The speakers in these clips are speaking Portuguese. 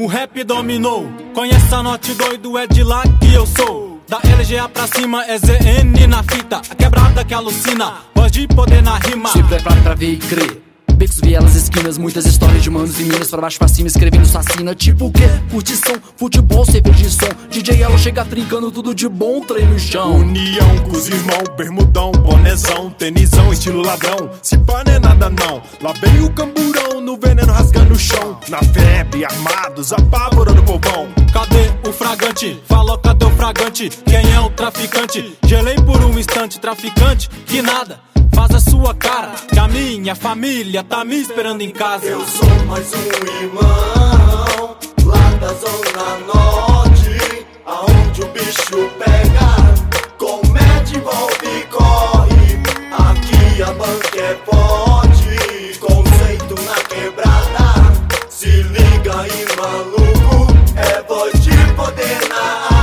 o rap dominou. Conhece a Norte doido, é de lá que eu sou. Da LGA pra cima é ZN na fita. A quebrada que alucina, voz de poder na rima. Se prepare pra ver e crer. Becos, vielas, esquinas, muitas histórias de manos e minas. Pra baixo, pra cima, escrevendo assassina. Tipo o quê? Curtição, futebol, cerveja de som. DJ Yellow chega trincando tudo de bom, trem no chão. União com os irmãos, bermudão, bonezão, tenisão, estilo ladrão. Se pá não é nada não, lá vem o camburão, no veneno rasgando o chão. Na febre, armados, apavorando o povão. Cadê o fragante? Falou, cadê o fragante? Quem é o traficante? Gelei por um instante, traficante, que nada. Faz a sua cara, que a minha família tá me esperando em casa. Eu sou mais um irmão, lá da Zona Norte, aonde o bicho pega, comédia, envolve e corre. Aqui a banca é forte, conceito na quebrada. Se liga aí, maluco, é voz de poder na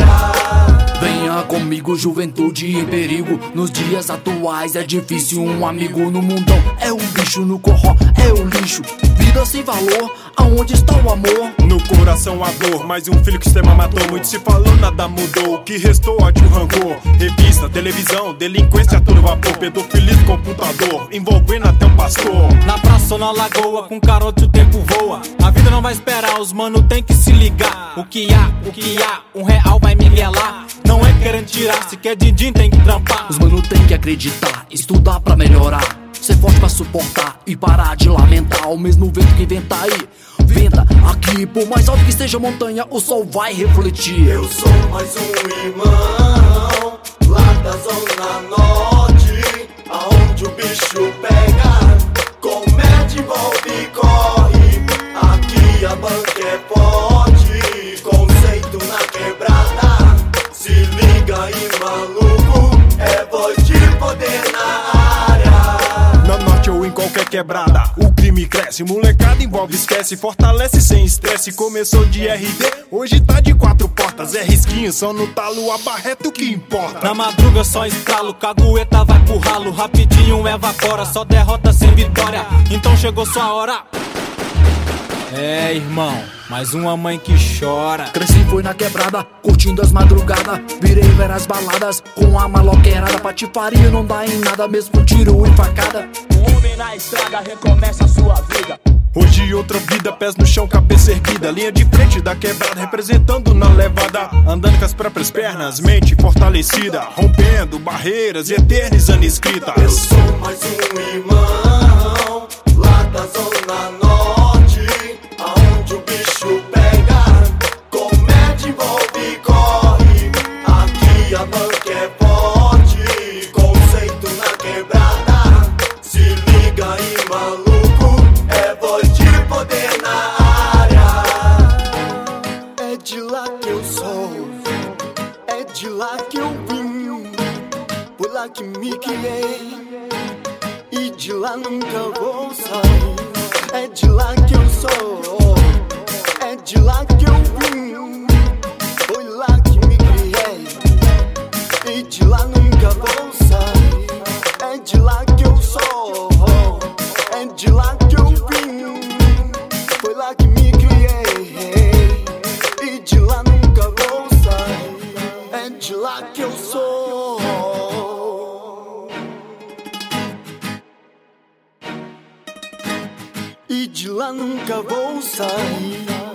área. Venha comigo, juventude em perigo. Nos dias atuais é difícil um amigo no mundão. É um bicho no corró, é o lixo. Vida sem valor, aonde está o amor? No coração a dor, mais um filho que o sistema matou. Muito se falou, nada mudou, o que restou ódio, rancor. Revista, televisão, delinquência a todo vapor. Pedofilismo, computador, envolvendo até um pastor. Na praça ou na lagoa, com carote o tempo voa. A vida não vai esperar, os mano tem que se ligar. O que há, R$1 vai miguelar. Não é querendo tirar, se quer din-din tem que trampar. Os mano tem que acreditar, estudar pra melhorar. Ser forte pra suportar e parar de lamentar. O mesmo vento que venta aí, venta aqui. Por mais alto que esteja a montanha, o sol vai refletir. Eu sou mais um irmão, lá da Zona Norte, aonde o bicho pega, comédia, envolve e corre. Aqui a banca é forte, conceito na quebrada. Se liga aí, maluco, é voz de poder na área. Na norte ou em qualquer quebrada, o crime cresce, molecada envolve, esquece, fortalece sem estresse. Começou de RD, hoje tá de 4 portas. É risquinho, só no talo, a barreta o que importa. Na madruga só estralo, cagueta vai pro ralo. Rapidinho evapora, só derrota sem vitória. Então chegou sua hora. É, irmão, mais uma mãe que chora. Cresci foi na quebrada, curtindo as madrugadas. Virei ver as baladas, com a maloqueirada. Patifaria não dá em nada, mesmo tiro e facada. O homem na estrada recomeça a sua vida. Hoje outra vida, pés no chão, cabeça erguida. Linha de frente da quebrada, representando na levada. Andando com as próprias pernas, mente fortalecida. Rompendo barreiras e eternizando escrita. Eu sou mais um irmão, lá da Zona Norte, aonde o bicho pega, comédia, envolve e corre. Aqui a banca é forte, conceito na quebrada. Se liga aí, maluco, é voz de poder na área. É de lá que eu sou, é de lá que eu vim, por lá que me criei, e de lá nunca vou sair. É de lá que eu sou, é de lá que eu vim, foi lá que me criei, e de lá nunca vou sair. É de lá que eu sou, é de lá que eu vim, foi lá que me criei, e de lá nunca vou sair. É de lá que eu sou. E de lá nunca vou sair.